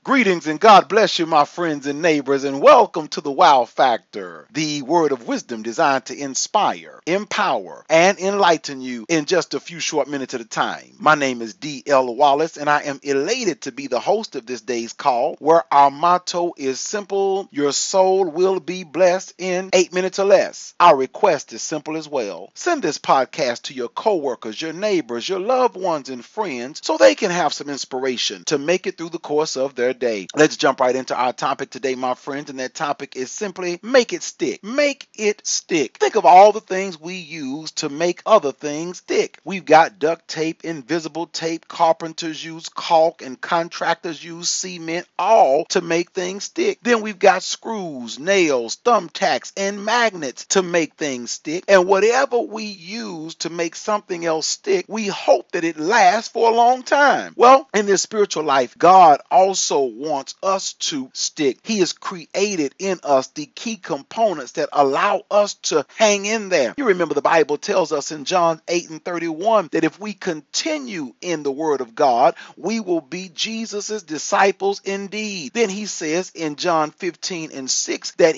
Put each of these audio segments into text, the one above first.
Greetings and God bless you, my friends and neighbors, and welcome to the Wow Factor, the word of wisdom designed to inspire, empower, and enlighten you in just a few short minutes at a time. My name is D.L. Wallace, and I am elated to be the host of this day's call, where our motto is simple: your soul will be blessed in 8 minutes or less. Our request is simple as well. Send this podcast to your coworkers, your neighbors, your loved ones, and friends so they can have some inspiration to make it through the course of their day. Let's jump right into our topic today, my friends, and that topic is simply make it stick. Make it stick. Think of all the things we use to make other things stick. We've got duct tape, invisible tape, carpenters use caulk, and contractors use cement, all to make things stick. Then we've got screws, nails, thumbtacks, and magnets to make things stick. And whatever we use to make something else stick, we hope that it lasts for a long time. Well, in this spiritual life, God also wants us to stick. He has created in us the key components that allow us to hang in there. You remember the Bible tells us in John 8:31 that if we continue in the word of God, we will be Jesus's disciples indeed. Then he says in John 15:6 that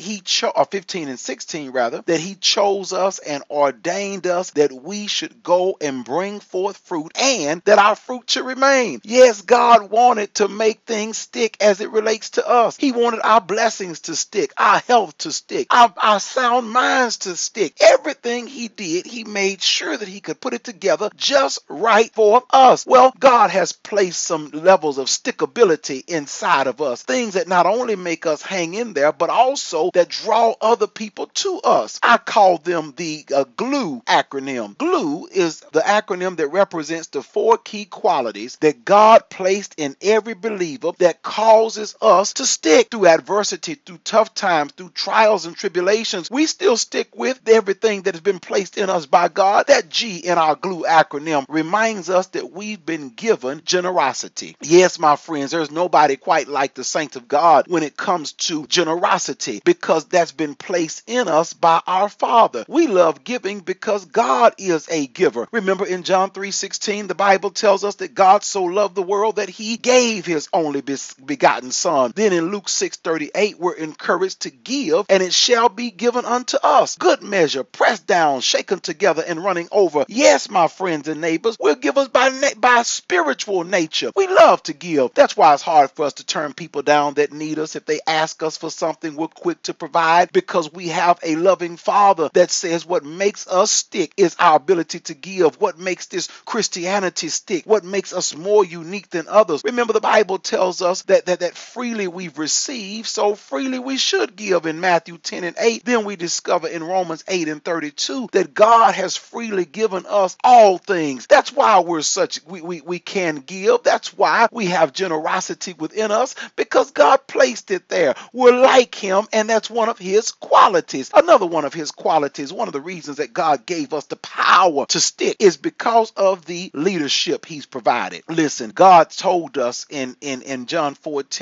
15 and 16 rather, that he chose us and ordained us that we should go and bring forth fruit and that our fruit should remain. Yes, God wanted to make things stick as it relates to us. He wanted our blessings to stick, our health to stick, our sound minds to stick. Everything he did, he made sure that he could put it together just right for us. Well, God has placed some levels of stickability inside of us, things that not only make us hang in there, but also that draw other people to us. I call them the GLUE acronym. GLUE is the acronym that represents the four key qualities that God placed in every believer that causes us to stick through adversity, through tough times, through trials and tribulations. We still stick with everything that has been placed in us by God. That G in our GLUE acronym reminds us that we've been given generosity. Yes, my friends, there's nobody quite like the saints of God when it comes to generosity, because that's been placed in us by our Father. We love giving because God is a giver. Remember in John 3:16, the Bible tells us that God so loved the world that he gave his only begotten son. Then in Luke 6:38, we're encouraged to give, and it shall be given unto us. Good measure, pressed down, shaken together, and running over. Yes, my friends and neighbors, we're givers by spiritual nature. We love to give. That's why it's hard for us to turn people down that need us. If they ask us for something, we're quick to provide, because we have a loving Father that says what makes us stick is our ability to give. What makes this Christianity stick? What makes us more unique than others? Remember, the Bible tells us that freely we've received, so freely we should give in Matthew 10:8. Then we discover in Romans 8:32 that God has freely given us all things. That's why we can give. That's why we have generosity within us, because God placed it there. We're like him, and that's one of his qualities. Another one of his qualities, one of the reasons that God gave us the power to stick, is because of the leadership he's provided. Listen, God told us in John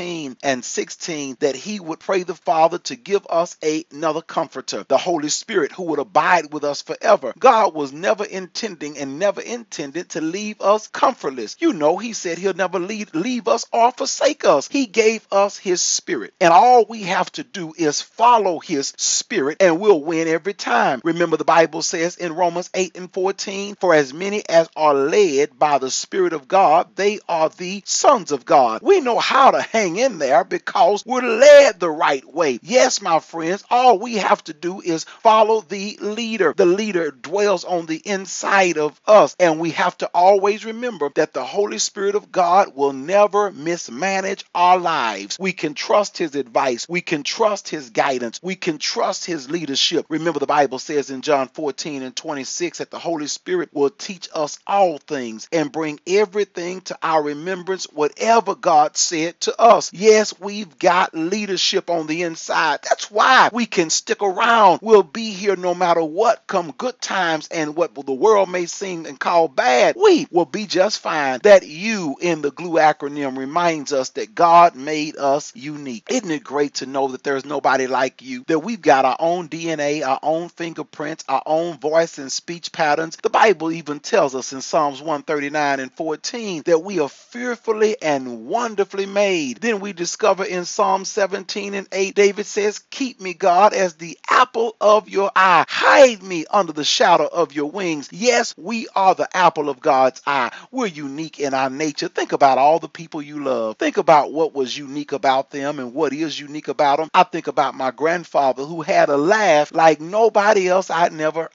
14:16 that he would pray the Father to give us another comforter, the Holy Spirit, who would abide with us forever. God was never intended to leave us comfortless. You know, he said he'll never leave us or forsake us. He gave us his spirit, and all we have to do is follow his spirit, and we'll win every time. Remember, the Bible says in Romans 8:14, for as many as are led by the Spirit of God, they are the sons of God. We know how to hang in there because we're led the right way. Yes, my friends, all we have to do is follow the leader. The leader dwells on the inside of us, and we have to always remember that the Holy Spirit of God will never mismanage our lives. We can trust his advice. We can trust his guidance. We can trust his leadership. Remember, the Bible says in John 14:26 that the Holy Spirit will teach us all things and bring everything to our remembrance, whatever God said to us. Yes, we've got leadership on the inside. That's why we can stick around. We'll be here no matter what, come good times and what the world may seem and call bad. We will be just fine. That U in the GLUE acronym reminds us that God made us unique. Isn't it great to know that there's nobody like you, that we've got our own DNA, our own fingerprints, our own voice and speech patterns? The Bible even tells us in Psalms 139:14 that we are fearfully and wonderfully made. made. Then we discover in Psalm 17:8, David says, keep me, God, as the apple of your eye. Hide me under the shadow of your wings. Yes, we are the apple of God's eye. We're unique in our nature. Think about all the people you love. Think about what was unique about them and what is unique about them. I think about my grandfather, who had a laugh like nobody else I'd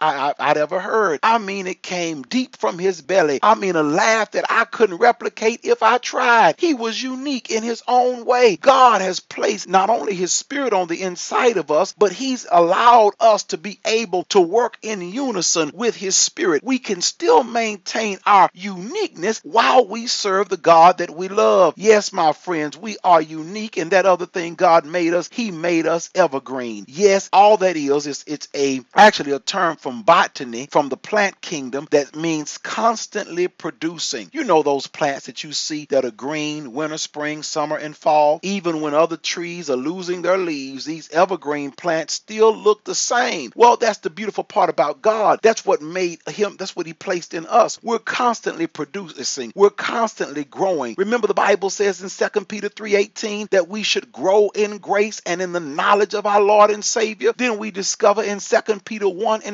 ever heard. I mean, it came deep from his belly. I mean, a laugh that I couldn't replicate if I tried. He was unique in his own way. God has placed not only his spirit on the inside of us, but he's allowed us to be able to work in unison with his spirit. We can still maintain our uniqueness while we serve the God that we love. Yes, my friends, we are unique, and that other thing God made us, he made us evergreen. Yes, all that is it's actually a term from botany, from the plant kingdom, that means constantly producing. You know those plants that you see that are green winter, spring, summer, and fall. Even when other trees are losing their leaves, these evergreen plants still look the same. Well, that's the beautiful part about God. That's what made him, that's what he placed in us. We're constantly producing. We're constantly growing. Remember, the Bible says in 2 Peter 3:18 that we should grow in grace and in the knowledge of our Lord and Savior. Then we discover in 2 Peter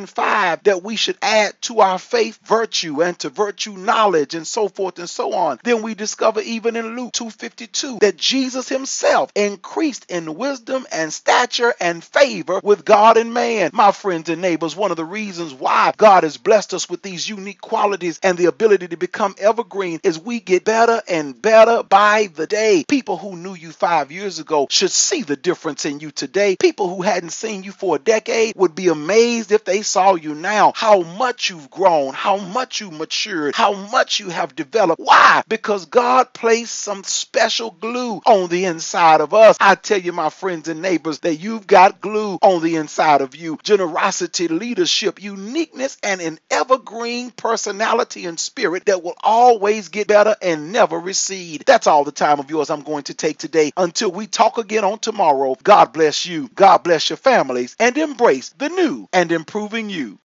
1:5 that we should add to our faith virtue, and to virtue knowledge, and so forth and so on. Then we discover even in Luke 2:52 that Jesus himself increased in wisdom and stature and favor with God and man. My friends and neighbors, one of the reasons why God has blessed us with these unique qualities and the ability to become evergreen is we get better and better by the day. People who knew you 5 years ago should see the difference in you today. People who hadn't seen you for a decade would be amazed if they saw you now, how much you've grown, how much you matured, how much you have developed. Why? Because God placed some special glue on the inside of us. I tell you, my friends and neighbors, that you've got glue on the inside of you. Generosity, leadership, uniqueness, and an evergreen personality and spirit that will always get better and never recede. That's all the time of yours I'm going to take today. Until we talk again on tomorrow, God bless you, God bless your families, and embrace the new and improving you.